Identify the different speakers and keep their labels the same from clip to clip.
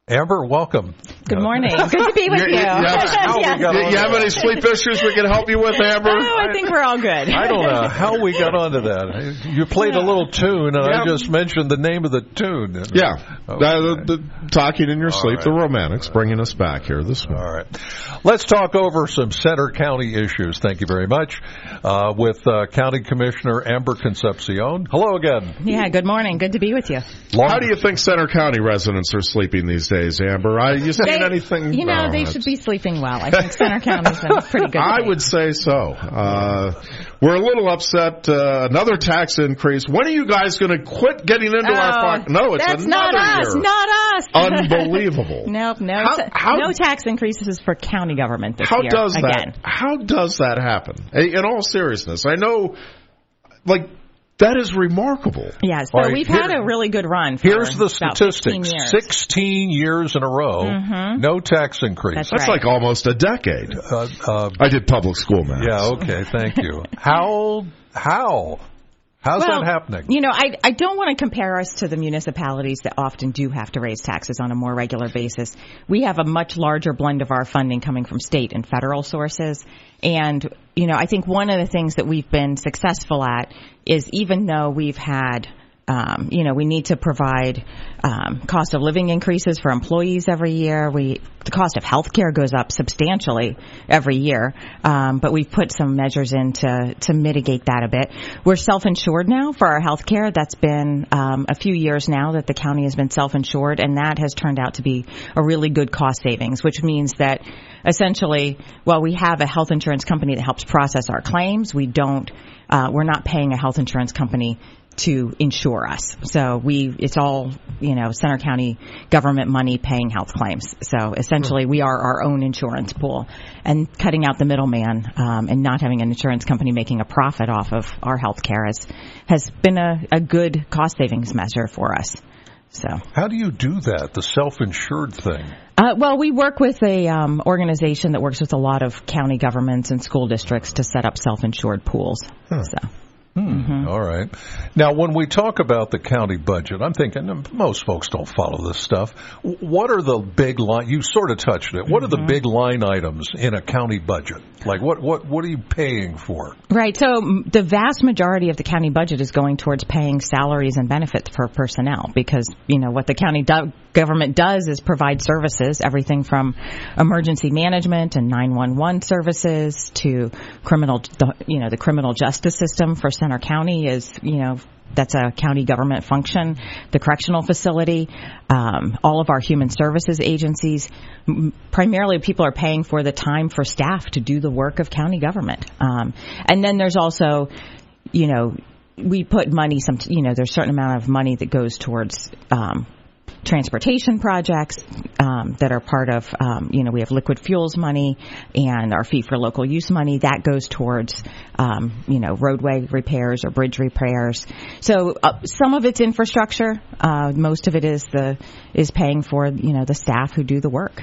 Speaker 1: Amber, welcome.
Speaker 2: Good morning. Good to be with you.
Speaker 3: You have any sleep issues we can help you with, Amber?
Speaker 2: Oh, I think we're all good.
Speaker 1: I don't know how we got onto that. You played a little tune, and I just mentioned the name of the tune.
Speaker 3: Yeah.
Speaker 1: Okay.
Speaker 3: The talking in your sleep,
Speaker 1: right.
Speaker 3: the Romantics, bringing us back here this morning.
Speaker 1: All right. Let's talk over some Center County issues. Thank you very much. With County Commissioner Amber Concepcion. Hello again.
Speaker 2: Yeah, good morning. Good to be with you.
Speaker 3: How do you think Center County residents are sleeping these days, Amber? You seen anything?
Speaker 2: They should be sleeping well. I think Center County's been pretty good.
Speaker 3: I would say so. We're a little upset. Another tax increase. When are you guys going to quit getting into our pocket? No, it's
Speaker 2: that's
Speaker 3: another
Speaker 2: not us.
Speaker 3: year.
Speaker 2: Not us.
Speaker 3: Unbelievable.
Speaker 2: Nope. No. No tax increases for county government this year.
Speaker 3: How does that happen? In all seriousness, I know, that is remarkable.
Speaker 2: Yeah, so we've had a really good run for
Speaker 1: Here's the
Speaker 2: about
Speaker 1: statistics.
Speaker 2: 15 years.
Speaker 1: 16 years in a row, no tax increase.
Speaker 3: That's like almost a decade. I did public school math.
Speaker 1: Yeah, okay, thank you. How's that happening?
Speaker 2: I don't want to compare us to the municipalities that often do have to raise taxes on a more regular basis. We have a much larger blend of our funding coming from state and federal sources. And, I think one of the things that we've been successful at is even though we've had we need to provide cost of living increases for employees every year. The cost of health care goes up substantially every year, but we've put some measures in to mitigate that a bit. We're self-insured now for our health care. That's been a few years now that the county has been self-insured, and that has turned out to be a really good cost savings, which means that essentially, while we have a health insurance company that helps process our claims, we're not paying a health insurance company to insure us. So it's all, Center County government money paying health claims. So essentially we are our own insurance pool, and cutting out the middleman, and not having an insurance company making a profit off of our health care has been a good cost savings measure for us. So
Speaker 1: how do you do that, the self-insured thing?
Speaker 2: We work with a organization that works with a lot of county governments and school districts to set up self-insured pools. So.
Speaker 1: All right. Now, when we talk about the county budget, I'm thinking most folks don't follow this stuff. What are the big line? You sort of touched it. What are the big line items in a county budget? Like what are you paying for?
Speaker 2: Right. So the vast majority of the county budget is going towards paying salaries and benefits for personnel, because what the county government does is provide services, everything from emergency management and 911 services to the criminal justice system for Center County is, that's a county government function. The correctional facility, all of our human services agencies, primarily people are paying for the time for staff to do the work of county government. And then there's also, we put money, there's a certain amount of money that goes towards transportation projects that are part of, we have liquid fuels money and our fee for local use money that goes towards, roadway repairs or bridge repairs. So some of it's infrastructure. Most of it is paying for, the staff who do the work.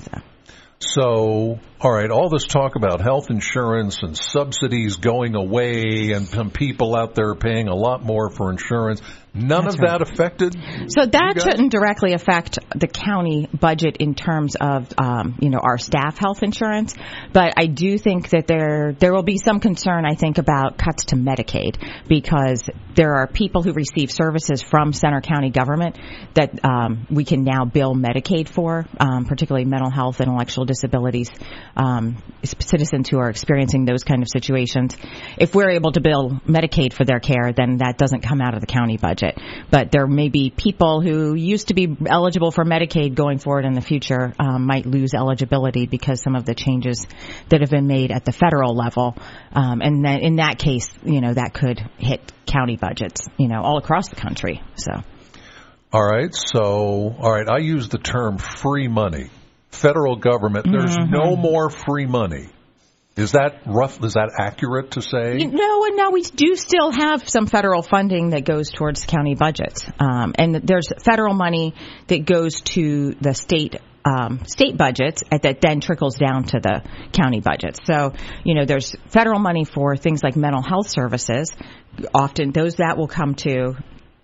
Speaker 1: So, all right, all this talk about health insurance and subsidies going away and some people out there paying a lot more for insurance, none of that affected?
Speaker 2: So that shouldn't directly affect the county budget in terms of, our staff health insurance. But I do think that there will be some concern, I think, about cuts to Medicaid, because there are people who receive services from Center County government that we can now bill Medicaid for, particularly mental health, intellectual disabilities, citizens who are experiencing those kind of situations. If we're able to bill Medicaid for their care, then that doesn't come out of the county budget. But there may be people who used to be eligible for Medicaid going forward in the future might lose eligibility because some of the changes that have been made at the federal level. And then in that case, that could hit county budgets, all across the country.
Speaker 1: All right. I use the term free money. Federal government, there's no more free money. Is that rough? Is that accurate to say?
Speaker 2: No, we do still have some federal funding that goes towards county budgets. And there's federal money that goes to the state budgets that then trickles down to the county budgets. So, there's federal money for things like mental health services. Often that will come to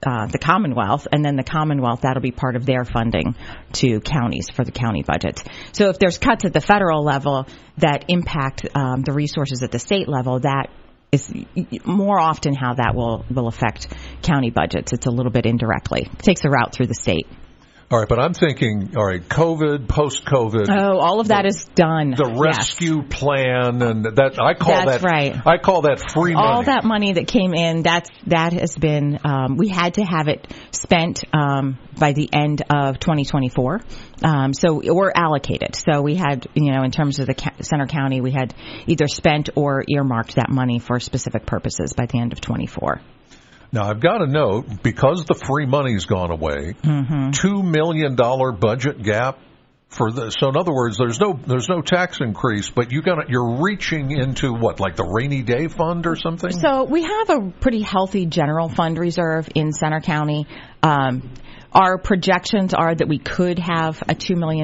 Speaker 2: the Commonwealth, and then the Commonwealth, that'll be part of their funding to counties for the county budgets. So if there's cuts at the federal level that impact the resources at the state level, that is more often how that will affect county budgets. It's a little bit indirectly. It takes a route through the state.
Speaker 1: All right, but I'm thinking, all right, COVID, post-COVID.
Speaker 2: Oh, all of that is done.
Speaker 1: The rescue plan, and that I call
Speaker 2: that's right.
Speaker 1: I call that free money.
Speaker 2: All that money that came in, that has been. We had to have it spent by the end of 2024. So we're allocated. So we had, in terms of the Center County, we had either spent or earmarked that money for specific purposes by the end of 24.
Speaker 1: Now, I've got to note, because the free money's gone away, $2 million budget gap for this. So in other words, there's no tax increase, but you're reaching into what, like the rainy day fund or something? So
Speaker 2: we have a pretty healthy general fund reserve in Center County. Our projections are that we could have a $2 million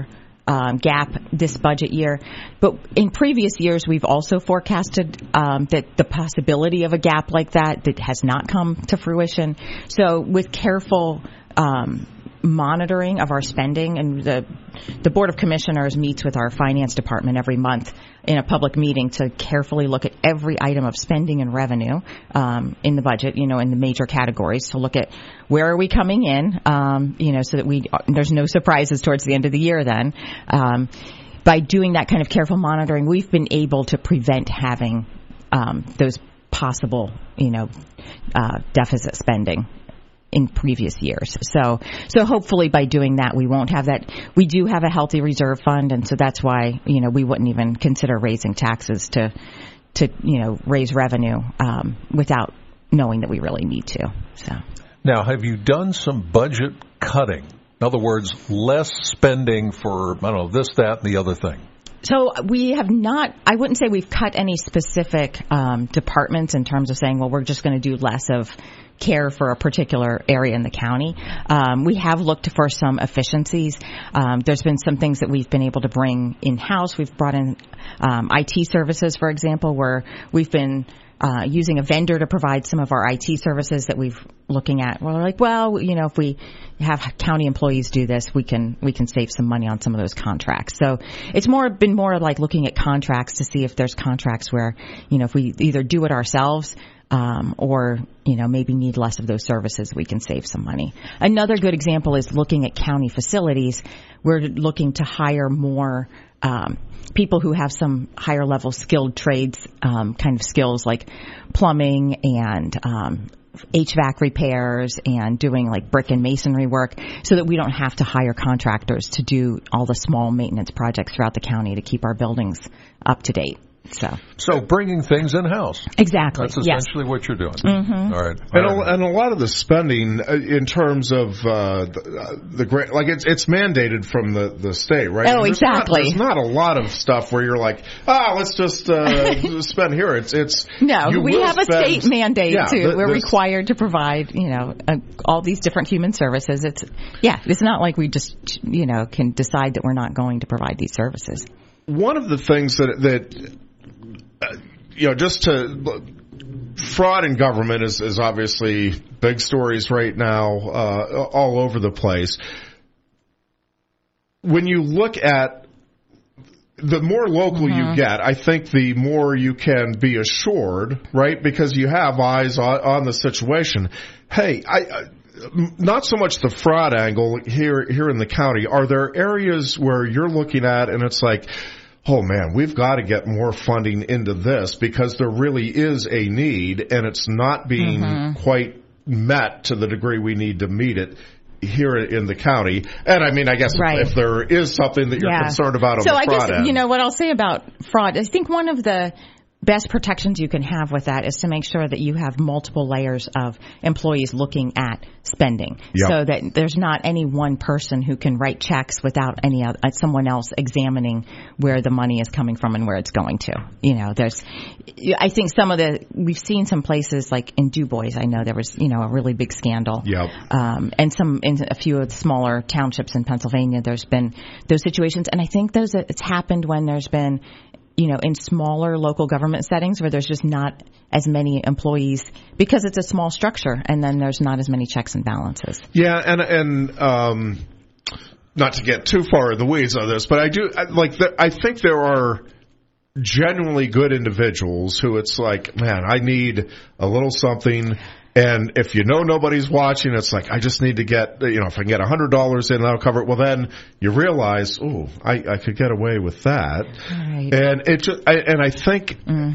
Speaker 2: gap this budget year. But in previous years, we've also forecasted that the possibility of a gap like that has not come to fruition. So with careful monitoring of our spending, and the Board of Commissioners meets with our finance department every month in a public meeting to carefully look at every item of spending and revenue in the budget, in the major categories, to look at where are we coming in, so that there's no surprises towards the end of the year then. By doing that kind of careful monitoring, we've been able to prevent having those possible, deficit spending in previous years. So hopefully by doing that, we won't have that. We do have a healthy reserve fund, and so that's why, we wouldn't even consider raising taxes to raise revenue without knowing that we really need to. So
Speaker 1: now, have you done some budget cutting? In other words, less spending for, this, that, and the other thing.
Speaker 2: So we have not, I wouldn't say we've cut any specific departments in terms of saying, well, we're just going to do less of care for a particular area in the county. We have looked for some efficiencies. There's been some things that we've been able to bring in-house. We've brought in IT services, for example, where we've been using a vendor to provide some of our IT services that we've looking at. We're like, if we have county employees do this, we can save some money on some of those contracts. So it's been more like looking at contracts to see if there's contracts where, if we either do it ourselves, or, maybe need less of those services, we can save some money. Another good example is looking at county facilities. We're looking to hire more people who have some higher level skilled trades kind of skills, like plumbing and HVAC repairs and doing like brick and masonry work, so that we don't have to hire contractors to do all the small maintenance projects throughout the county to keep our buildings up to date.
Speaker 1: So bringing things in-house.
Speaker 2: Exactly.
Speaker 1: That's essentially what you're doing.
Speaker 2: Mm-hmm.
Speaker 1: All right.
Speaker 3: And a lot of the spending in terms of the grant, like it's mandated from the state, right?
Speaker 2: Oh, exactly.
Speaker 3: There's not a lot of stuff where you're like, let's just spend here. It's
Speaker 2: no, we have a state mandate too. We're required to provide, all these different human services. It's not like we just, can decide that we're not going to provide these services.
Speaker 3: One of the things that just to fraud in government is obviously big stories right now all over the place. When you look at the more local you get, I think the more you can be assured, right? Because you have eyes on the situation. Hey, not so much the fraud angle here in the county. Are there areas where you're looking at and it's like, oh man, we've got to get more funding into this because there really is a need and it's not being quite met to the degree we need to meet it here in the county? And I guess if there is something that you're concerned about on the fraud end.
Speaker 2: What I'll say about fraud, I think one of the best protections you can have with that is to make sure that you have multiple layers of employees looking at spending, so that there's not any one person who can write checks without someone else examining where the money is coming from and where it's going to. I think we've seen some places like in Du Bois, I know there was, a really big scandal. And in a few of the smaller townships in Pennsylvania, there's been those situations. And I think it's happened when there's been in smaller local government settings where there's just not as many employees because it's a small structure, and then there's not as many checks and balances.
Speaker 3: Yeah, and not to get too far in the weeds on this, but I think there are genuinely good individuals who it's like, man, I need a little something. And if nobody's watching, it's like, I just need to get, if I can get $100 in, that'll cover it. Well, then you realize, I could get away with that.
Speaker 2: Right.
Speaker 3: And I think,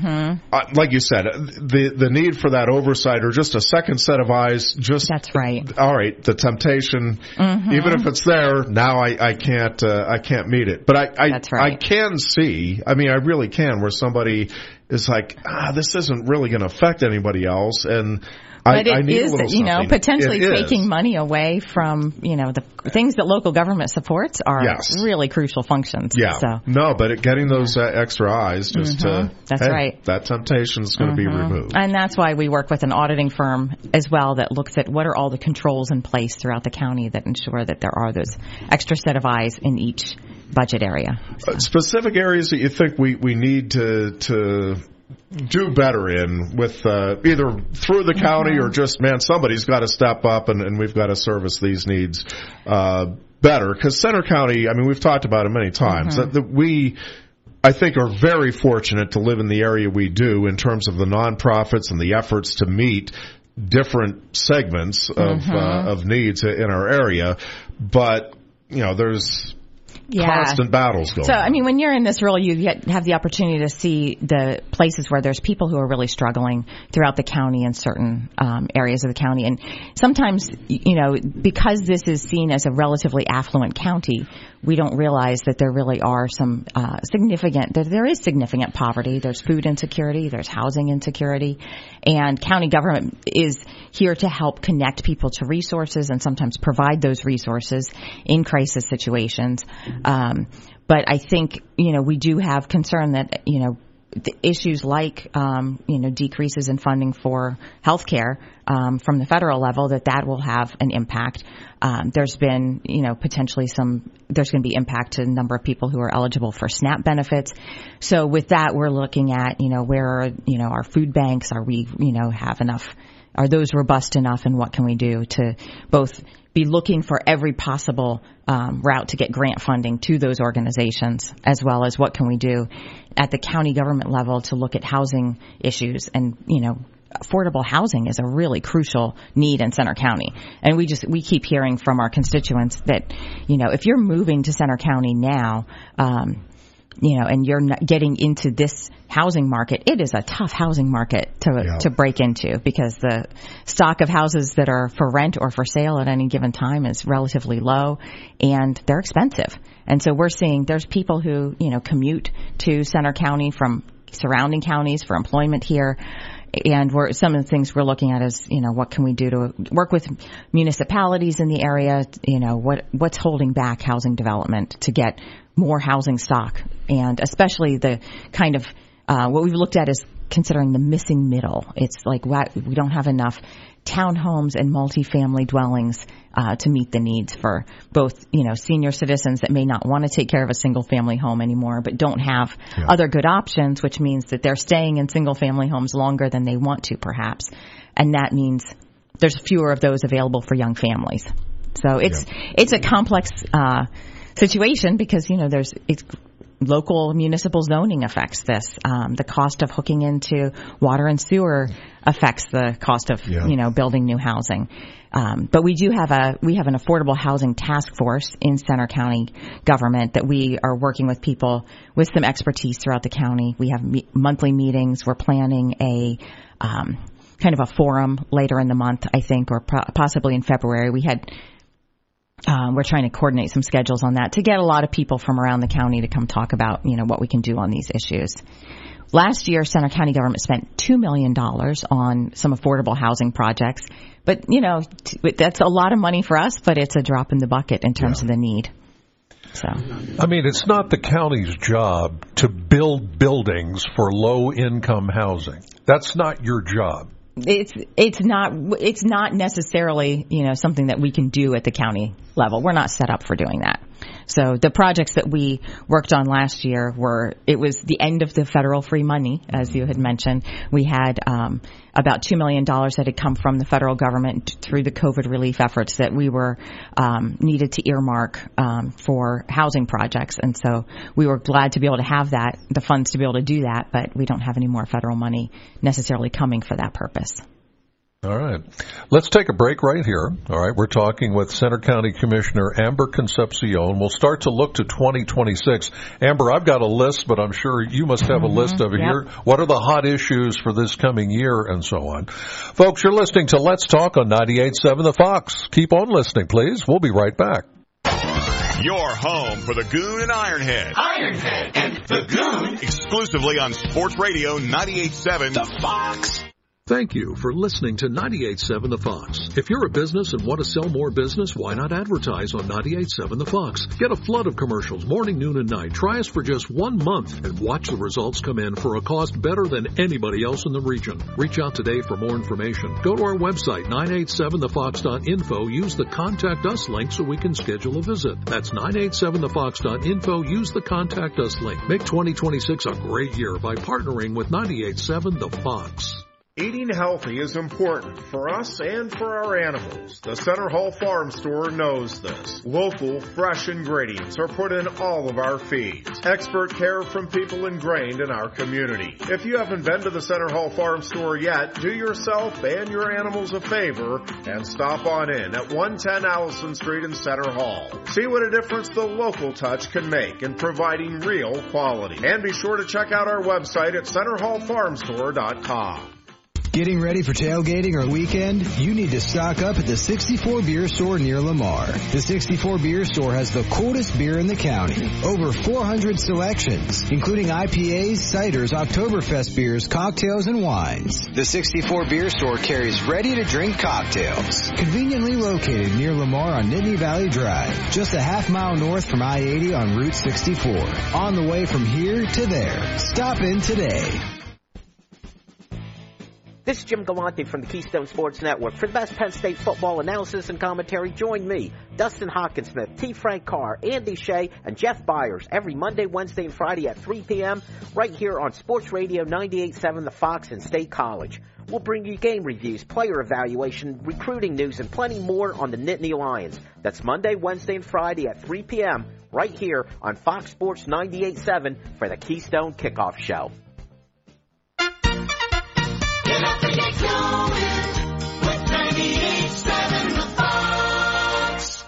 Speaker 3: like you said, the need for that oversight or just a second set of eyes,
Speaker 2: that's right.
Speaker 3: All right, the temptation, even if it's there, now I can't meet it. But
Speaker 2: that's right.
Speaker 3: I can see, I really can, where somebody is like, this isn't really going to affect anybody else, and
Speaker 2: but
Speaker 3: I
Speaker 2: it
Speaker 3: need
Speaker 2: is,
Speaker 3: a little something.
Speaker 2: Potentially taking money away from, the things that local government supports are really crucial functions.
Speaker 3: Yeah.
Speaker 2: So.
Speaker 3: No, but getting those extra eyes just
Speaker 2: that's right.
Speaker 3: That temptation is going to be removed.
Speaker 2: And that's why we work with an auditing firm as well that looks at what are all the controls in place throughout the county that ensure that there are those extra set of eyes in each budget area. So.
Speaker 3: Specific areas that you think we need to do better in with either through the county or just, somebody's got to step up and we've got to service these needs better. Because Centre County, we've talked about it many times, that we, I think, are very fortunate to live in the area we do in terms of the nonprofits and the efforts to meet different segments of needs in our area. But, there's constant battles going on.
Speaker 2: So, when you're in this role, you have the opportunity to see the places where there's people who are really struggling throughout the county in certain areas of the county. And sometimes, because this is seen as a relatively affluent county, we don't realize that there really are some there is significant poverty. There's food insecurity. There's housing insecurity. And county government is here to help connect people to resources and sometimes provide those resources in crisis situations. But I think, we do have concern that, the issues like, decreases in funding for healthcare, from the federal level, that will have an impact. There's been, potentially there's going to be impact to the number of people who are eligible for SNAP benefits. So with that, we're looking at, where are, our food banks? Are we, have enough? Are those robust enough? And what can we do to both be looking for every possible route to get grant funding to those organizations, as well as what can we do at the county government level to look at housing issues. And, affordable housing is a really crucial need in Centre County. And we keep hearing from our constituents that, if you're moving to Centre County now, and you're not getting into this housing market, it is a tough housing market to break into, because the stock of houses that are for rent or for sale at any given time is relatively low, and they're expensive. And so we're seeing there's people who, commute to Centre County from surrounding counties for employment here. And some of the things we're looking at is, what can we do to work with municipalities in the area? What's holding back housing development to get more housing stock, and especially the kind of what we've looked at is considering the missing middle. It's like we don't have enough townhomes and multifamily dwellings to meet the needs for both, senior citizens that may not want to take care of a single family home anymore, but don't have other good options, which means that they're staying in single family homes longer than they want to, perhaps. And that means there's fewer of those available for young families. So it's a complex situation, because, it's local municipal zoning affects this. The cost of hooking into water and sewer affects the cost of, building new housing. But we have an affordable housing task force in Centre County government that we are working with people with some expertise throughout the county. We have monthly meetings. We're planning a kind of a forum later in the month, I think, or possibly in February. We're trying to coordinate some schedules on that to get a lot of people from around the county to come talk about, what we can do on these issues. Last year, Centre County government spent $2 million on some affordable housing projects. But, that's a lot of money for us, but it's a drop in the bucket in terms of the need. So,
Speaker 1: it's not the county's job to build buildings for low-income housing. That's not your job.
Speaker 2: It's not necessarily, something that we can do at the county level. We're not set up for doing that. So the projects that we worked on last year it was the end of the federal free money, as you had mentioned. We had about $2 million that had come from the federal government through the COVID relief efforts that we were needed to earmark for housing projects. And so we were glad to be able to have the funds to be able to do that, but we don't have any more federal money necessarily coming for that purpose.
Speaker 1: All right. Let's take a break right here. All right. We're talking with Center County Commissioner Amber Concepcion. We'll start to look to 2026. Amber, I've got a list, but I'm sure you must have a list of it here. What are the hot issues for this coming year and so on? Folks, you're listening to Let's Talk on 98.7 The Fox. Keep on listening, please. We'll be right back.
Speaker 4: Your home for the Goon and Ironhead.
Speaker 5: Ironhead and the Goon.
Speaker 4: Exclusively on Sports Radio 98.7
Speaker 5: The Fox.
Speaker 1: Thank you for listening to 98.7 The Fox. If you're a business and want to sell more business, why not advertise on 98.7 The Fox? Get a flood of commercials morning, noon, and night. Try us for just 1 month and watch the results come in for a cost better than anybody else in the region. Reach out today for more information. Go to our website, 987thefox.info. Use the Contact Us link so we can schedule a visit. That's 987thefox.info. Use the Contact Us link. Make 2026 a great year by partnering with 98.7 The Fox.
Speaker 3: Eating healthy is important for us and for our animals. The Center Hall Farm Store knows this. Local, fresh ingredients are put in all of our feeds. Expert care from people ingrained in our community. If you haven't been to the Center Hall Farm Store yet, do yourself and your animals a favor and stop on in at 110 Allison Street in Center Hall. See what a difference the local touch can make in providing real quality. And be sure to check out our website at centerhallfarmstore.com.
Speaker 6: Getting ready for tailgating or weekend? You need to stock up at the 64 Beer Store near Lamar. The 64 Beer Store has the coldest beer in the county. Over 400 selections, including IPAs, ciders, Oktoberfest beers, cocktails, and wines. The 64 Beer Store carries ready-to-drink cocktails. Conveniently located near Lamar on Nittany Valley Drive, just a half-mile north from I-80 on Route 64. On the way from here to there. Stop in today.
Speaker 7: This is Jim Galante from the Keystone Sports Network. For the best Penn State football analysis and commentary, join me, Dustin Hawkinsmith, T. Frank Carr, Andy Shea, and Jeff Byers every Monday, Wednesday, and Friday at 3 p.m. right here on Sports Radio 98.7 The Fox and State College. We'll bring you game reviews, player evaluation, recruiting news, and plenty more on the Nittany Lions. That's Monday, Wednesday, and Friday at 3 p.m. right here on Fox Sports 98.7 for the Keystone Kickoff Show.
Speaker 5: Get up and get going with 98.7 The Fox.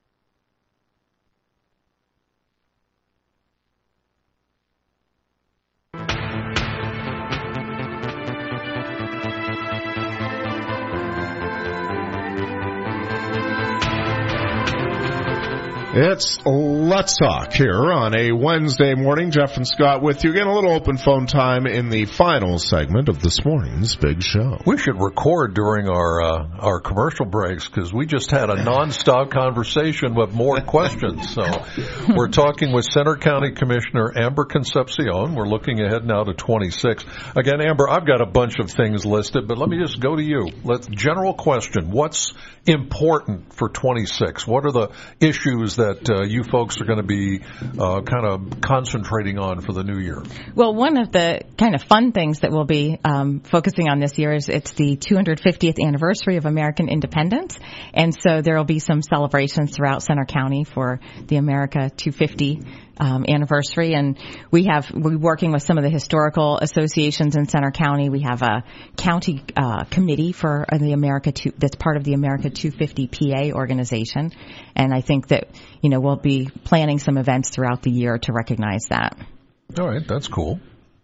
Speaker 3: It's Let's Talk here on a Wednesday morning. Jeff and Scott with you. Again, a little open phone time in the final segment of this morning's big show.
Speaker 1: We should record during our commercial breaks because we just had a nonstop conversation with more questions. So we're talking with Center County Commissioner Amber Concepcion. We're looking ahead now to 26. Again, Amber, I've got a bunch of things listed, but let me just go to you. General question. What's important for 26? What are the issues that you folks are going to be kind of concentrating on for the new year?
Speaker 2: Well, one of the kind of fun things that we'll be focusing on this year is it's the 250th anniversary of American independence. And so there will be some celebrations throughout Center County for the America 250 anniversary, and we're working with some of the historical associations in Center County. We have a county committee for the that's part of the America 250 PA organization, and I think that we'll be planning some events throughout the year to recognize that.
Speaker 1: All right, that's cool.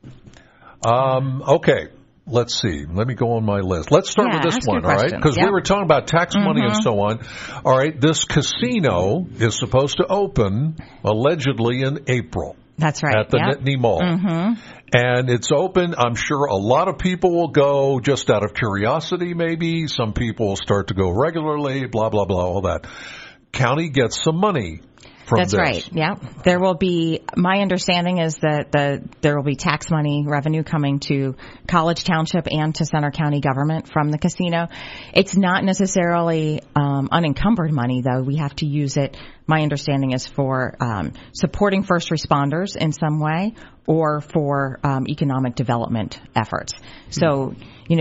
Speaker 1: Okay. Let's see. Let me go on my list. Let's start with this one, all right? Because we were talking about tax money and so on. All right, this casino is supposed to open allegedly in April.
Speaker 2: That's right.
Speaker 1: At the Nittany Mall. And it's open. I'm sure a lot of people will go just out of curiosity maybe. Some people will start to go regularly, blah, blah, blah, all that. County gets some money. from
Speaker 2: That's
Speaker 1: this.
Speaker 2: right. Yeah. There will be, my understanding is that there will be tax money revenue coming to College Township and to Center County government from the casino. It's not necessarily unencumbered money, though. We have to use it, my understanding is for supporting first responders in some way or for economic development efforts. So,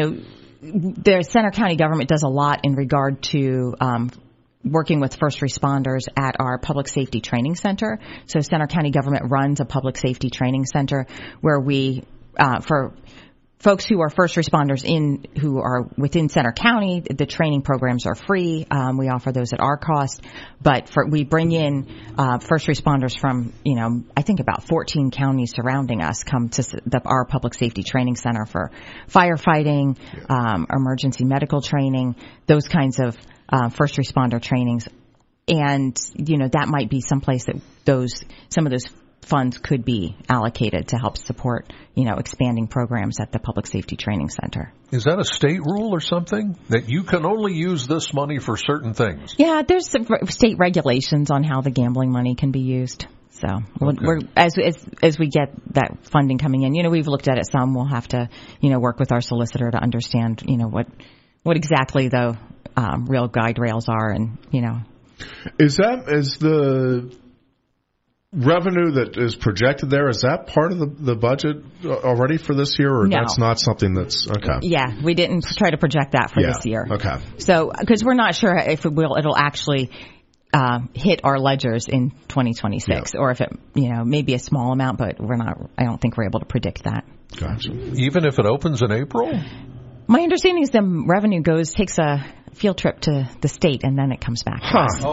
Speaker 2: the Center County government does a lot in regard to working with first responders at our public safety training center. So Center County government runs a public safety training center where we, for folks who are first responders who are within Center County, the training programs are free. We offer those at our cost, but we bring in first responders from, I think about 14 counties surrounding us come to our public safety training center for firefighting, emergency medical training, those kinds of first responder trainings. And, that might be someplace that some of those funds could be allocated to help support, expanding programs at the Public Safety Training Center.
Speaker 1: Is that a state rule or something that you can only use this money for certain things?
Speaker 2: Yeah, there's some state regulations on how the gambling money can be used. So we're as we get that funding coming in, we've looked at it some. We'll have to, work with our solicitor to understand, what exactly the real guide rails are, and
Speaker 3: Is the revenue that is projected there, is that part of the budget already for this year, or
Speaker 2: No.
Speaker 3: that's not something that's okay?
Speaker 2: Yeah, we didn't try to project that for this year.
Speaker 3: Okay.
Speaker 2: So, because we're not sure if it'll actually hit our ledgers in 2026, or if it, maybe a small amount, but I don't think we're able to predict that.
Speaker 3: Gotcha.
Speaker 1: Even if it opens in April?
Speaker 2: My understanding is the revenue takes a field trip to the state, and then it comes back to us.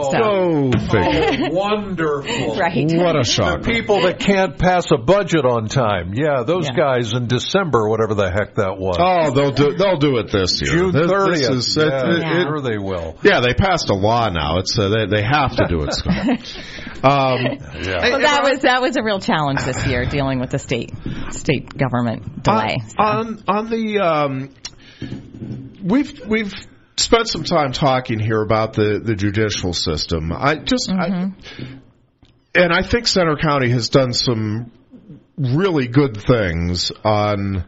Speaker 1: Wonderful.
Speaker 2: Right.
Speaker 3: What a shock.
Speaker 1: The people that can't pass a budget on time. Yeah, those guys in December, whatever the heck that was.
Speaker 3: Oh, they'll do it this year.
Speaker 1: June 30th.
Speaker 3: Sure
Speaker 1: they will.
Speaker 3: Yeah, they passed a law now. It's they have to do it, Scott.
Speaker 2: Well, that was a real challenge this year, dealing with the state government delay.
Speaker 3: On the we've spent some time talking here about the judicial system. I think Center County has done some really good things on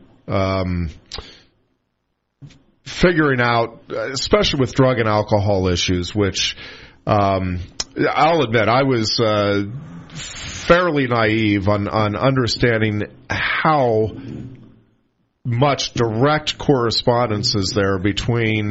Speaker 3: figuring out, especially with drug and alcohol issues, which I'll admit I was fairly naive on understanding how much direct correspondence is there between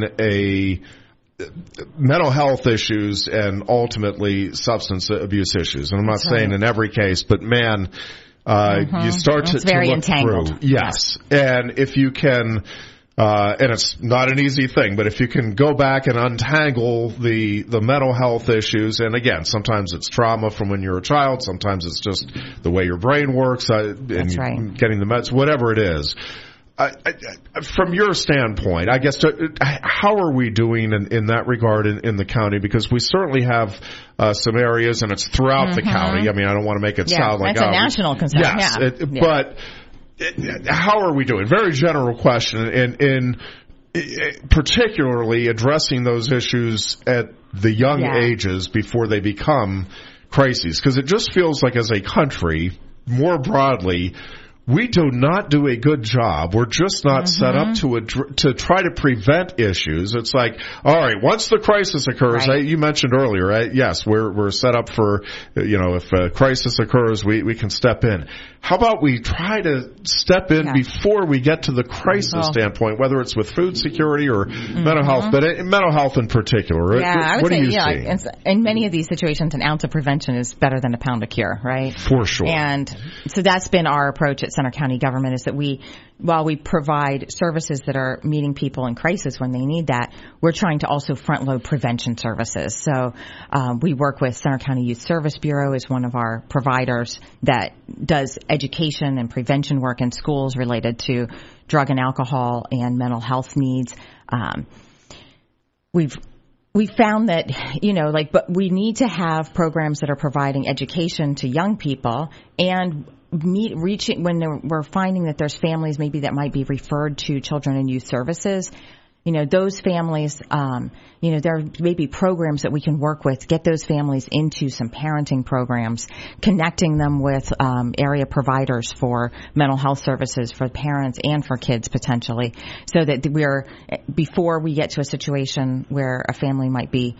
Speaker 3: mental health issues and ultimately substance abuse issues. And I'm not saying in every case, but man, you start to
Speaker 2: very
Speaker 3: look
Speaker 2: entangled.
Speaker 3: through. Yes. And if you can, and it's not an easy thing, but if you can go back and untangle the mental health issues, and again, sometimes it's trauma from when you're a child, sometimes it's just the way your brain works, and getting the meds, whatever it is. From your standpoint, I guess, how are we doing in that regard in the county? Because we certainly have some areas, and it's throughout the county. I mean, I don't want to make it sound like
Speaker 2: that's a national concern.
Speaker 3: Yes, but how are we doing? Very general question, in particularly addressing those issues at the young ages before they become crises. Because it just feels like, as a country, more broadly, we do not do a good job. We're just not set up to try to prevent issues. It's like, all right, once the crisis occurs, you mentioned earlier, right? Yes, we're set up for, if a crisis occurs, we can step in. How about we try to step in before we get to the crisis standpoint, whether it's with food security or mental health, but mental health in particular.
Speaker 2: Yeah, I would
Speaker 3: what
Speaker 2: say,
Speaker 3: do you see?
Speaker 2: in many of these situations, an ounce of prevention is better than a pound of cure, right?
Speaker 3: For sure.
Speaker 2: And so that's been our approach at Center County government, is that while we provide services that are meeting people in crisis when they need that, we're trying to also front load prevention services. So we work with Center County Youth Service Bureau as one of our providers that does education and prevention work in schools related to drug and alcohol and mental health needs. We've found that, but we need to have programs that are providing education to young people and reaching when we're finding that there's families maybe that might be referred to children and youth services. those families, there may be programs that we can work with, get those families into some parenting programs, connecting them with area providers for mental health services for parents and for kids potentially, so that before we get to a situation where a family might be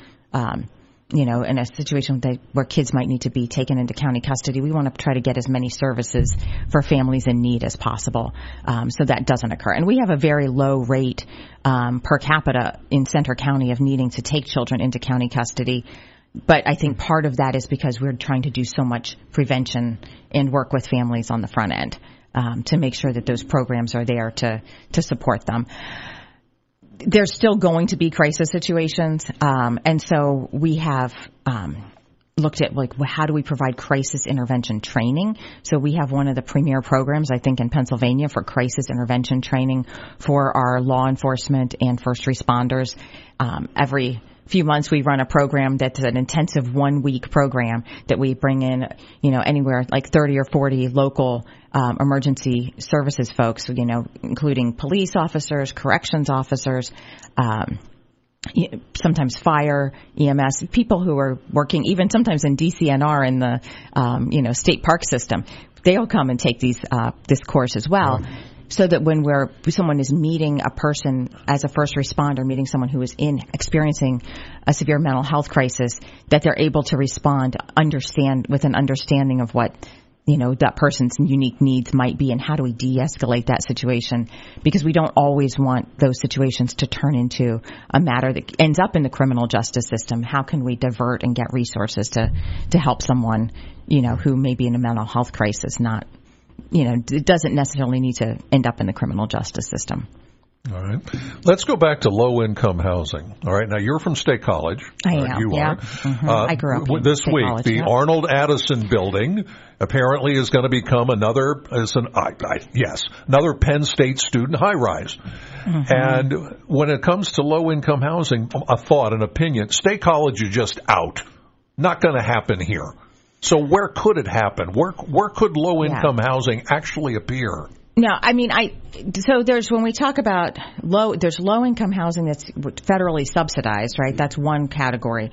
Speaker 2: in a situation where kids might need to be taken into county custody, we want to try to get as many services for families in need as possible, so that doesn't occur. And we have a very low rate per capita in Centre County of needing to take children into county custody. But I think part of that is because we're trying to do so much prevention and work with families on the front end to make sure that those programs are there to support them. There's still going to be crisis situations, and so we have looked at how do we provide crisis intervention training. So we have one of the premier programs, I think, in Pennsylvania for crisis intervention training for our law enforcement and first responders. Every few months we run a program that's an intensive 1-week program that we bring in, anywhere like 30 or 40 local emergency services folks, including police officers, corrections officers, sometimes fire, EMS, people who are working even sometimes in DCNR in the, state park system. They'll come and take this course as well. So that when someone is meeting a person as a first responder, meeting someone who is experiencing a severe mental health crisis, that they're able to respond, with an understanding of what, that person's unique needs might be and how do we de-escalate that situation, because we don't always want those situations to turn into a matter that ends up in the criminal justice system. How can we divert and get resources to help someone, who may be in a mental health crisis, not it doesn't necessarily need to end up in the criminal justice system.
Speaker 1: All right. Let's go back to low-income housing. All right. Now, you're from State College.
Speaker 2: I am.
Speaker 1: You
Speaker 2: are.
Speaker 1: Mm-hmm.
Speaker 2: I grew up in
Speaker 1: this
Speaker 2: State
Speaker 1: week,
Speaker 2: College,
Speaker 1: the Arnold Addison building apparently is going to become another Penn State student high-rise. Mm-hmm. And when it comes to low-income housing, a thought, an opinion, State College is just out. Not going to happen here. So where could it happen? Where could low-income housing actually appear?
Speaker 2: No, when we talk about there's low-income housing that's federally subsidized, right? That's one category.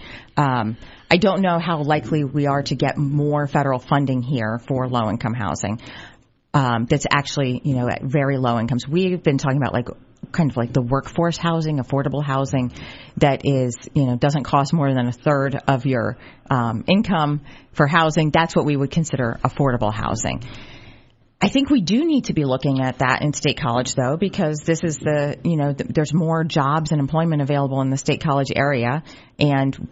Speaker 2: I don't know how likely we are to get more federal funding here for low-income housing. That's actually, at very low incomes. We've been talking about kind of like the workforce housing, affordable housing that is, doesn't cost more than a third of your income for housing. That's what we would consider affordable housing. I think we do need to be looking at that in State College, though, because this is there's more jobs and employment available in the State College area. And,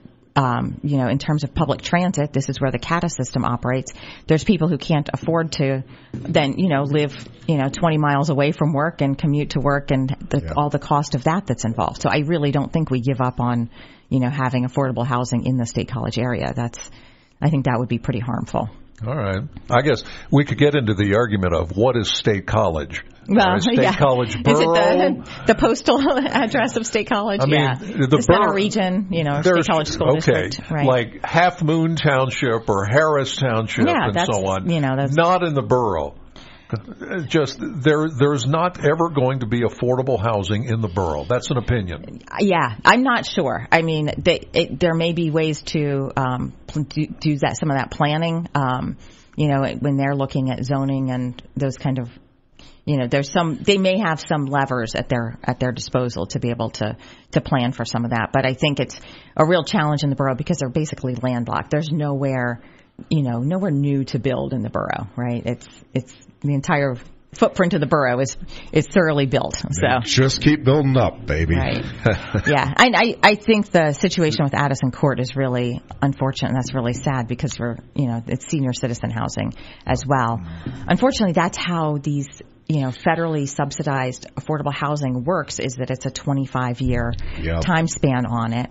Speaker 2: in terms of public transit, this is where the CATA system operates. There's people who can't afford to then, live, 20 miles away from work and commute to work and all the cost of that's involved. So I really don't think we give up on, having affordable housing in the State College area. I think that would be pretty harmful.
Speaker 1: All right. I guess we could get into the argument of what is State College.
Speaker 2: Well,
Speaker 1: State College Borough.
Speaker 2: Is it the postal address of State College?
Speaker 1: I mean,
Speaker 2: the Center Region, State College School District. Right.
Speaker 1: Like Half Moon Township or Harris Township and so on.
Speaker 2: That's
Speaker 1: not in the borough. Just there's not ever going to be affordable housing in the borough. That's an opinion.
Speaker 2: Yeah, I'm not sure. I mean, there may be ways to do that, some of that planning. When they're looking at zoning and those kind of, they may have some levers at their disposal to be able to plan for some of that. But I think it's a real challenge in the borough because they're basically landlocked. There's nowhere new to build in the borough, right? It's the entire footprint of the borough is thoroughly built. So
Speaker 3: just keep building up, baby.
Speaker 2: Right. Yeah. I think the situation with Addison Court is really unfortunate, and that's really sad because it's senior citizen housing as well. Unfortunately, that's how these federally subsidized affordable housing works, is that it's a 25-year time span on it.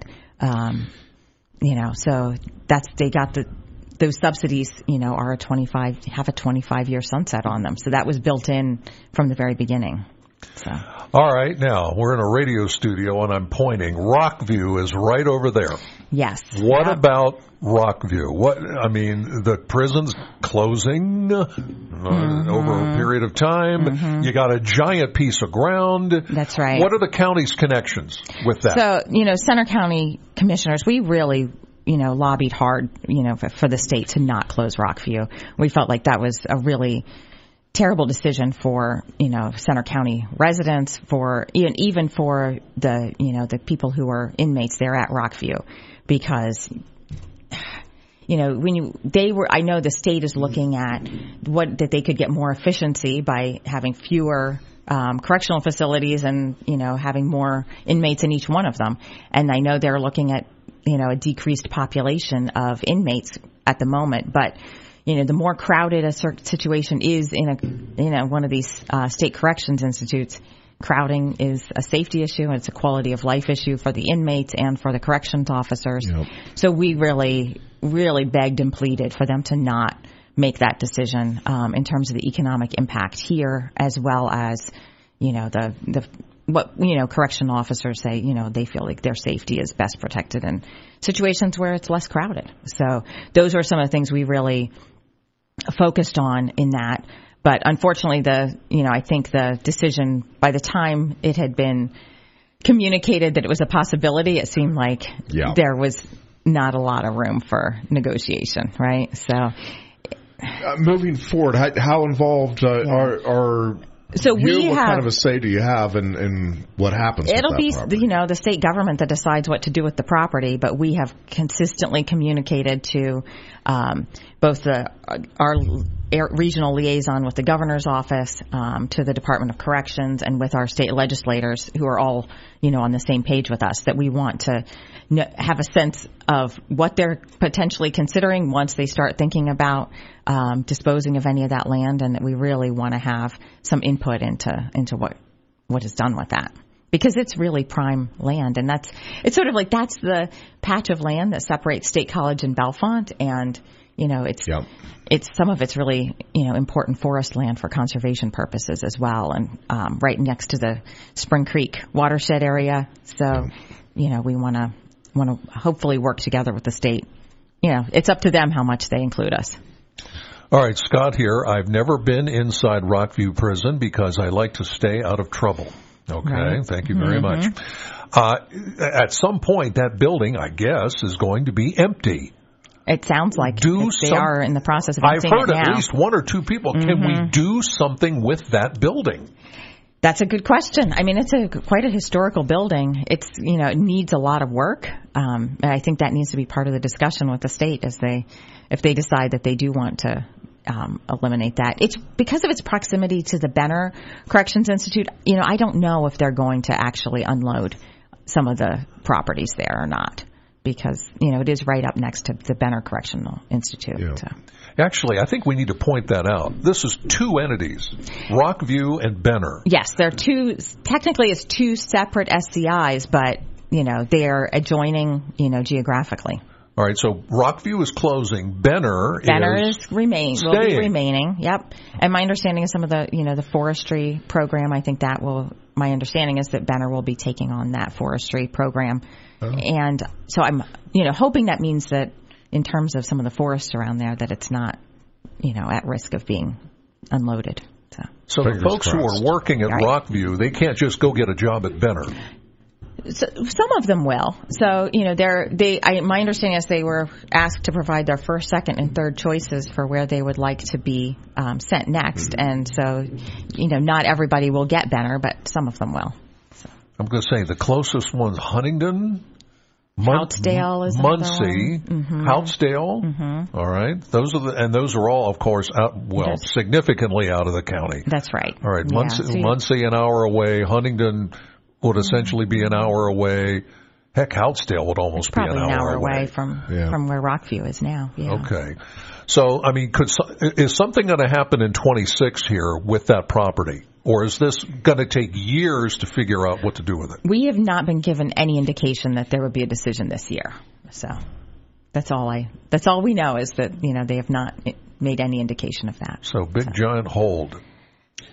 Speaker 2: So they got those subsidies, have a 25-year sunset on them. So that was built in from the very beginning. So.
Speaker 1: All right, now we're in a radio studio and I'm pointing. Rockview is right over there.
Speaker 2: Yes.
Speaker 1: What about Rockview? The prison's closing over a period of time. You got a giant piece of ground.
Speaker 2: That's right.
Speaker 1: What are the county's connections with that?
Speaker 2: So, Center County commissioners, we really, lobbied hard, for the state to not close Rockview. We felt like that was a really terrible decision for, Center County residents, for even for the, the people who are inmates there at Rockview, because I know the state is looking at that they could get more efficiency by having fewer correctional facilities and, having more inmates in each one of them. And I know they're looking at, a decreased population of inmates at the moment. But, the more crowded a situation is in one of these state corrections institutes, crowding is a safety issue and it's a quality of life issue for the inmates and for the corrections officers. Yep. So we really, really begged and pleaded for them to not make that decision in terms of the economic impact here, as well as, correction officers say, they feel like their safety is best protected in situations where it's less crowded. So those are some of the things we really focused on in that. But unfortunately, I think the decision, by the time it had been communicated that it was a possibility, it seemed like there was not a lot of room for negotiation, right? So,
Speaker 3: moving forward, how involved are
Speaker 2: so
Speaker 3: you? What kind of a say do you have in what happens?
Speaker 2: It'll be,
Speaker 3: property?
Speaker 2: The state government that decides what to do with the property. But we have consistently communicated to both our regional liaison with the governor's office, to the Department of Corrections, and with our state legislators, who are all, on the same page with us, that we want to have a sense of what they're potentially considering once they start thinking about disposing of any of that land, and that we really want to have some input into what is done with that. Because it's really prime land, and it's sort of like that's the patch of land that separates State College and Bellefonte, and it's some of it's really important forest land for conservation purposes as well, and right next to the Spring Creek watershed area. So we want to hopefully work together with the state. It's up to them how much they include us.
Speaker 1: All right, Scott here. I've never been inside Rockview Prison because I like to stay out of trouble. Okay, right. Thank you very much. At some point, that building, I guess, is going to be empty.
Speaker 2: It sounds like they are in the process of emptying
Speaker 1: I've heard
Speaker 2: it now.
Speaker 1: At least one or two people. Can we do something with that building?
Speaker 2: That's a good question. I mean, it's quite a historical building. It's, it needs a lot of work. And I think that needs to be part of the discussion with the state if they decide that they do want to eliminate that. It's because of its proximity to the Benner Corrections Institute. I don't know if they're going to actually unload some of the properties there or not, because, it is right up next to the Benner Correctional Institute.
Speaker 1: Yeah.
Speaker 2: So.
Speaker 1: Actually, I think we need to point that out. This is two entities, Rockview and Benner.
Speaker 2: Yes, they're technically it's two separate SCIs, but, they are adjoining, geographically.
Speaker 1: All right, so Rockview is closing. Benner
Speaker 2: is will be remaining. Yep. And my understanding is some of the, the forestry program, I think my understanding is that Benner will be taking on that forestry program. Oh. And so I'm, hoping that means that in terms of some of the forests around there, that it's not, at risk of being unloaded.
Speaker 1: So the folks who are working at Rockview, they can't just go get a job at Benner.
Speaker 2: So, some of them will. So, my understanding is they were asked to provide their first, second, and third choices for where they would like to be sent next. And so, not everybody will get Benner, but some of them will. So.
Speaker 1: I'm going to say the closest one's Huntingdon.
Speaker 2: Houtsdale is
Speaker 1: Muncie, Houtsdale. Mm-hmm. All right, those are all, of course, significantly out of the county.
Speaker 2: That's right.
Speaker 1: All right, Muncie an hour away. Huntingdon would essentially be an hour away. Heck, Houtsdale would almost be an hour away
Speaker 2: from where Rockview is now. Yeah.
Speaker 1: Okay, so I mean, is something going to happen in 26 here with that property? Or is this going to take years to figure out what to do with it?
Speaker 2: We have not been given any indication that there would be a decision this year. So that's all we know is that, they have not made any indication of that.
Speaker 1: So giant hold.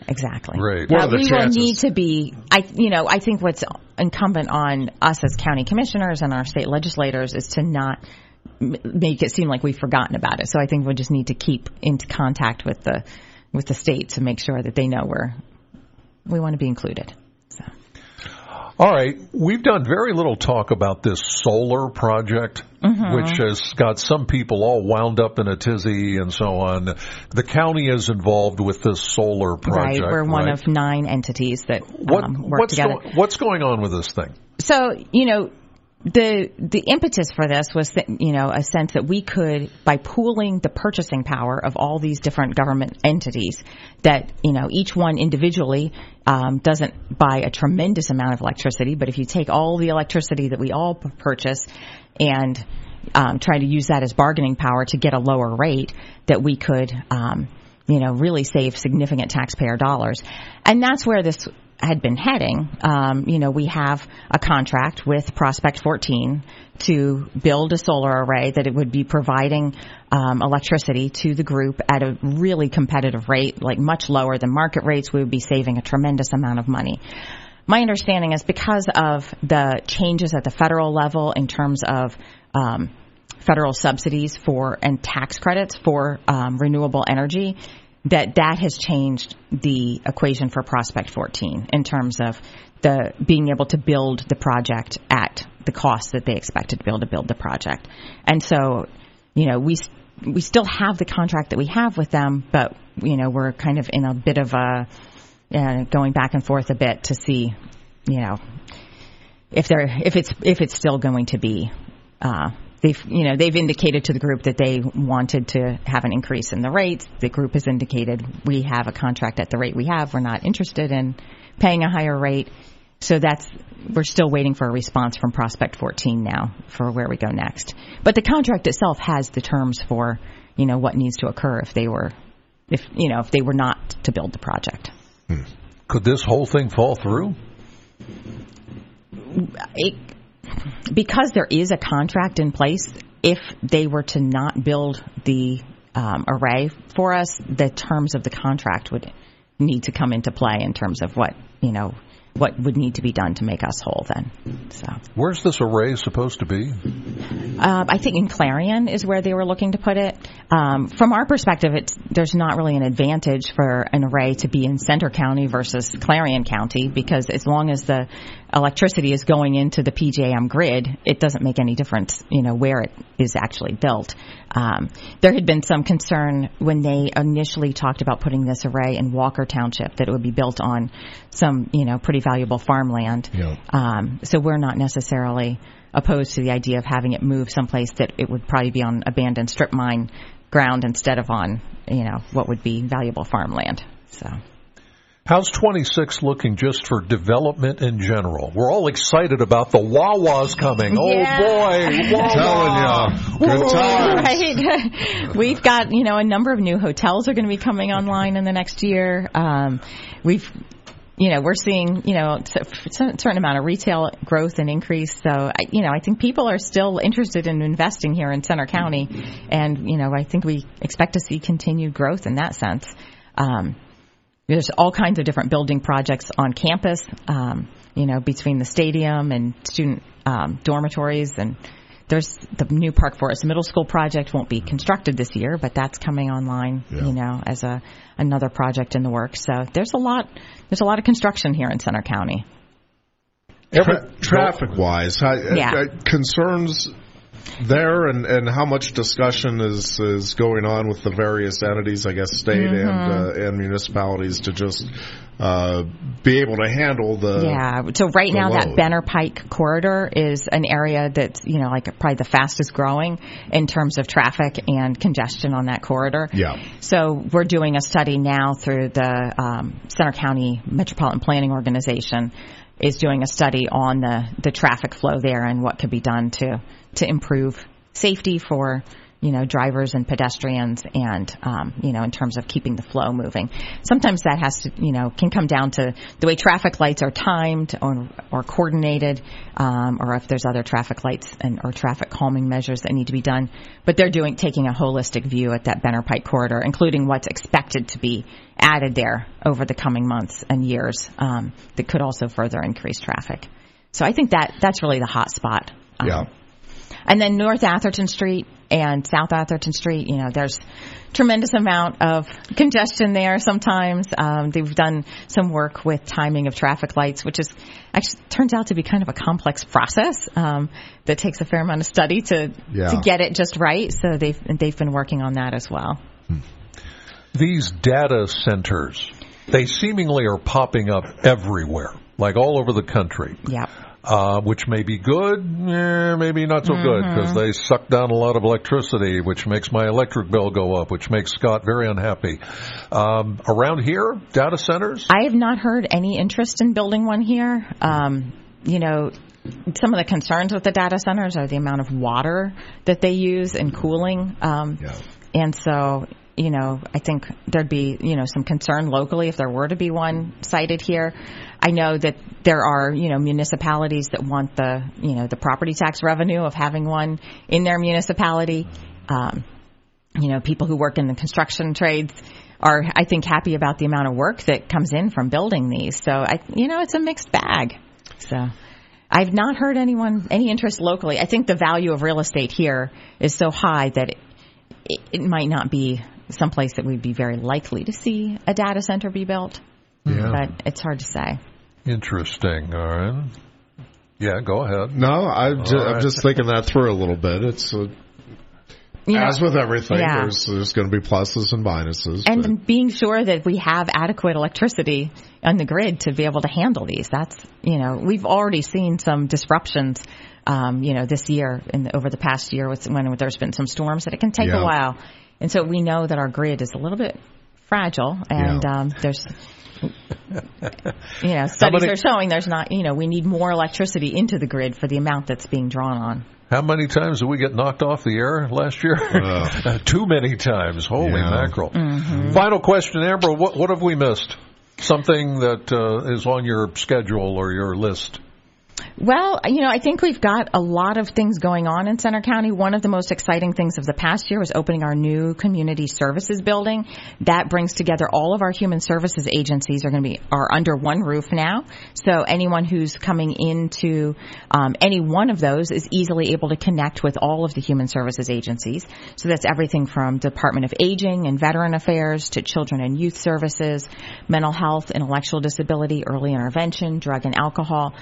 Speaker 2: Exactly.
Speaker 1: Right.
Speaker 3: What are the
Speaker 2: We
Speaker 3: chances?
Speaker 2: will need to be, I think what's incumbent on us as county commissioners and our state legislators is to not make it seem like we've forgotten about it. So I think we'll just need to keep into contact with the state to make sure that they know we want to be included. So.
Speaker 1: All right. We've done very little talk about this solar project, which has got some people all wound up in a tizzy and so on. The county is involved with this solar project.
Speaker 2: Right. We're one
Speaker 1: right?
Speaker 2: of 9 entities that work together.
Speaker 1: What's going on with this thing?
Speaker 2: So, the impetus for this was that, a sense that we could, by pooling the purchasing power of all these different government entities, that, each one individually doesn't buy a tremendous amount of electricity, but if you take all the electricity that we all purchase and try to use that as bargaining power to get a lower rate, that we could, really save significant taxpayer dollars. And that's where this had been heading. We have a contract with Prospect 14 to build a solar array that it would be providing electricity to the group at a really competitive rate, like much lower than market rates. We would be saving a tremendous amount of money. My understanding is because of the changes at the federal level in terms of federal subsidies and tax credits for renewable energy, that has changed the equation for Prospect 14 in terms of being able to build the project at the cost that they expected to be able to build the project. And so, we still have the contract that we have with them, but, we're kind of in a bit of a going back and forth a bit to see, if it's still going to be, They've indicated to the group that they wanted to have an increase in the rates. The group has indicated we have a contract at the rate we have. We're not interested in paying a higher rate. So we're still waiting for a response from Prospect 14 now for where we go next. But the contract itself has the terms for, what needs to occur if they were not to build the project.
Speaker 1: Could this whole thing fall through?
Speaker 2: Because there is a contract in place, if they were to not build the array for us, the terms of the contract would need to come into play in terms of what would need to be done to make us whole then. So,
Speaker 1: where's this array supposed to be?
Speaker 2: I think in Clarion is where they were looking to put it. From our perspective, there's not really an advantage for an array to be in Center County versus Clarion County, because as long as the electricity is going into the PJM grid, it doesn't make any difference, where it is actually built. There had been some concern when they initially talked about putting this array in Walker Township that it would be built on some, pretty valuable farmland.
Speaker 3: Yeah.
Speaker 2: So we're not necessarily opposed to the idea of having it move someplace that it would probably be on abandoned strip mine ground instead of on, what would be valuable farmland. So.
Speaker 1: How's 26 looking just for development in general? We're all excited about the Wawa's coming.
Speaker 2: Yeah.
Speaker 1: Oh boy, Wawa.
Speaker 3: I'm telling you, good times.
Speaker 2: Right. We've got, a number of new hotels are going to be coming online in the next year. We're seeing, a certain amount of retail growth and increase. So, I think people are still interested in investing here in Center County. And, I think we expect to see continued growth in that sense. There's all kinds of different building projects on campus, between the stadium and student dormitories. And there's the new Park Forest Middle School project won't be constructed this year, but that's coming online, as another project in the works. So there's a lot of construction here in Center County.
Speaker 3: Traffic-wise, concerns there, and how much discussion is going on with the various entities, I guess, state and municipalities, to just be able to handle the
Speaker 2: So right now
Speaker 3: load.
Speaker 2: that Benner Pike corridor is an area that's probably the fastest growing in terms of traffic and congestion on that corridor.
Speaker 3: Yeah.
Speaker 2: So we're doing a study now through the Center County Metropolitan Planning Organization is doing a study on the traffic flow there and what could be done to improve safety for drivers and pedestrians and, in terms of keeping the flow moving. Sometimes that has to, can come down to the way traffic lights are timed or coordinated, or if there's other traffic lights or traffic calming measures that need to be done. But they're taking a holistic view at that Benner Pike corridor, including what's expected to be added there over the coming months and years, that could also further increase traffic. So I think that's really the hot spot.
Speaker 3: Yeah.
Speaker 2: And then North Atherton Street and South Atherton Street, there's tremendous amount of congestion there sometimes. They've done some work with timing of traffic lights, which actually turns out to be kind of a complex process that takes a fair amount of study to get it just right. So they've been working on that as well.
Speaker 1: These data centers, they seemingly are popping up everywhere, like all over the country.
Speaker 2: Yeah.
Speaker 1: Which may be good, maybe not so good, because they suck down a lot of electricity, which makes my electric bill go up, which makes Scott very unhappy. Around here, data centers?
Speaker 2: I have not heard any interest in building one here. Some of the concerns with the data centers are the amount of water that they use in cooling. And so, I think there'd be, some concern locally if there were to be one sited here. I know that there are, municipalities that want the property tax revenue of having one in their municipality. People who work in the construction trades are, I think, happy about the amount of work that comes in from building these. So, it's a mixed bag. So I've not heard any interest locally. I think the value of real estate here is so high that it might not be someplace that we'd be very likely to see a data center be built.
Speaker 3: Yeah.
Speaker 2: But it's hard to say.
Speaker 1: Interesting. All right. Yeah, go ahead.
Speaker 3: No, I'm just thinking that through a little bit. It's as with everything, there's going to be pluses and minuses.
Speaker 2: And being sure that we have adequate electricity on the grid to be able to handle these. That's, we've already seen some disruptions, this year and over the past year when there's been some storms that it can take a while. And so we know that our grid is a little bit fragile, and there's, studies are showing there's not, we need more electricity into the grid for the amount that's being drawn on.
Speaker 1: How many times did we get knocked off the air last year? Too many times. Holy mackerel. Mm-hmm. Final question, Amber. What have we missed? Something that is on your schedule or your list?
Speaker 2: Well, I think we've got a lot of things going on in Center County. One of the most exciting things of the past year was opening our new community services building. That brings together all of our human services agencies are under one roof now. So anyone who's coming into any one of those is easily able to connect with all of the human services agencies. So that's everything from Department of Aging and Veteran Affairs to Children and Youth Services, mental health, intellectual disability, early intervention, drug and alcohol.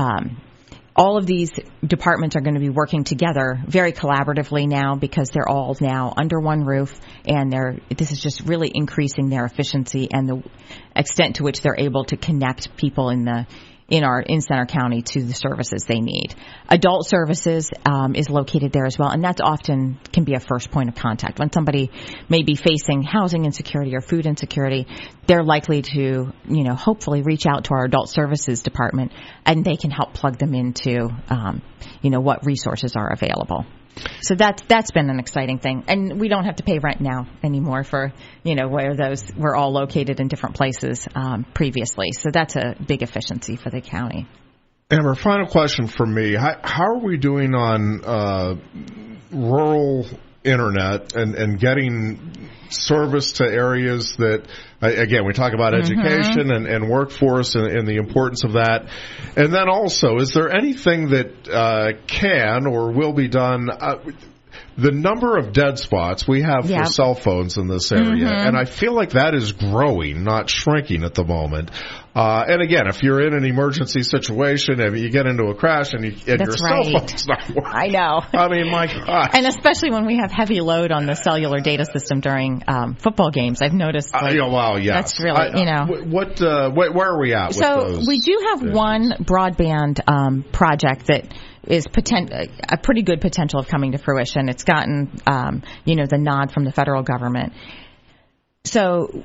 Speaker 2: All of these departments are going to be working together very collaboratively now because they're all now under one roof, and this is just really increasing their efficiency and the extent to which they're able to connect people in Center County to the services they need. Adult services is located there as well, and that's often can be a first point of contact. When somebody may be facing housing insecurity or food insecurity, they're likely to, hopefully reach out to our adult services department, and they can help plug them into, what resources are available. So that's been an exciting thing. And we don't have to pay rent now anymore for, where those were all located in different places previously. So that's a big efficiency for the county.
Speaker 3: Amber, final question for me. How are we doing on rural internet and getting service to areas that, again, we talk about education and workforce and the importance of that. And then also, is there anything that can or will be done? The number of dead spots we have for cell phones in this area, and I feel like that is growing, not shrinking at the moment. And again, if you're in an emergency situation, if you get into a crash and your cell phone's not working.
Speaker 2: I know.
Speaker 3: I mean, my gosh.
Speaker 2: And especially when we have heavy load on the cellular data system during football games, I've noticed. That's really,
Speaker 3: where are we at with those?
Speaker 2: We do have one broadband project that is a pretty good potential of coming to fruition. It's gotten, the nod from the federal government. So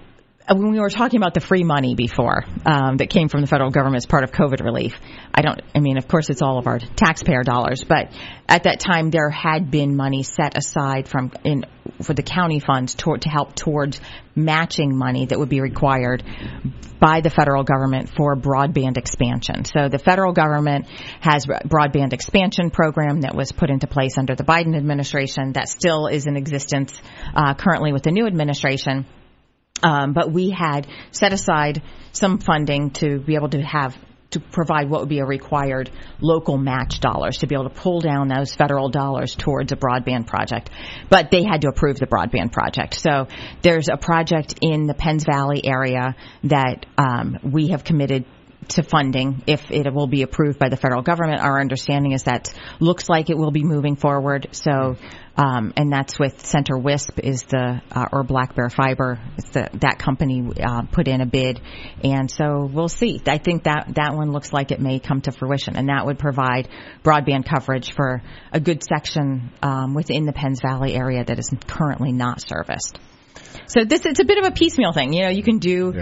Speaker 2: when we were talking about the free money before that came from the federal government as part of COVID relief, of course it's all of our taxpayer dollars, but at that time there had been money set aside for the county funds to help towards matching money that would be required by the federal government for broadband expansion. So the federal government has a broadband expansion program that was put into place under the Biden administration that still is in existence currently with the new administration. But we had set aside some funding to be able to provide what would be a required local match dollars to be able to pull down those federal dollars towards a broadband project. But they had to approve the broadband project. So there's a project in the Penns Valley area that we have committed to funding if it will be approved by the federal government. Our understanding is that looks like it will be moving forward. So, and that's with Center Wisp or Black Bear Fiber. That company put in a bid, and so we'll see. I think that one looks like it may come to fruition, and that would provide broadband coverage for a good section within the Penns Valley area that is currently not serviced. So it's a bit of a piecemeal thing. You can do,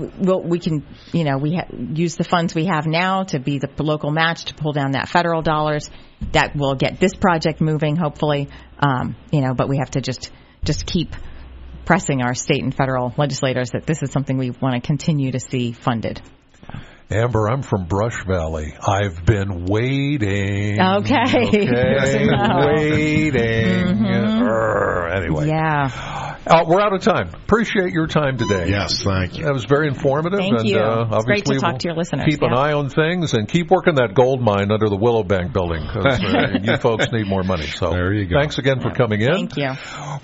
Speaker 2: we use the funds we have now to be the local match to pull down that federal dollars. That will get this project moving, hopefully. But we have to just keep pressing our state and federal legislators that this is something we want to continue to see funded.
Speaker 1: Amber, I'm from Brush Valley. I've been waiting.
Speaker 2: Okay.
Speaker 1: Waiting.
Speaker 2: Mm-hmm.
Speaker 1: Anyway.
Speaker 2: Yeah.
Speaker 1: We're out of time. Appreciate your time today.
Speaker 3: Yes, thank you.
Speaker 1: That was very informative.
Speaker 2: Thank you.
Speaker 1: Obviously
Speaker 2: it's great to talk to your listeners.
Speaker 1: Keep an eye on things and keep working that gold mine under the Willow Bank building because you folks need more money. So
Speaker 3: there you go.
Speaker 1: Thanks again for coming in.
Speaker 2: Thank you.